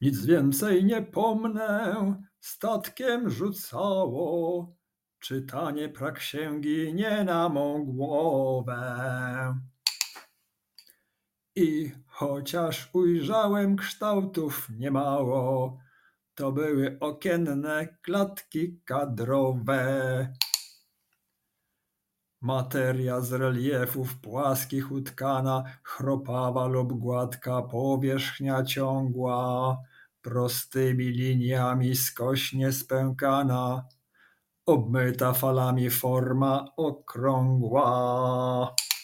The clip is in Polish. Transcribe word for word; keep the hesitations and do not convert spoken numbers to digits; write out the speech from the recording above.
Nic więcej nie pomnę, statkiem rzucało, czytanie praksięgi nie na mą głowę. I chociaż ujrzałem kształtów niemało, to były okienne klatki kadrowe. Materia z reliefów płaskich utkana, chropawa lub gładka powierzchnia ciągła, prostymi liniami skośnie spękana, obmyta falami forma okrągła.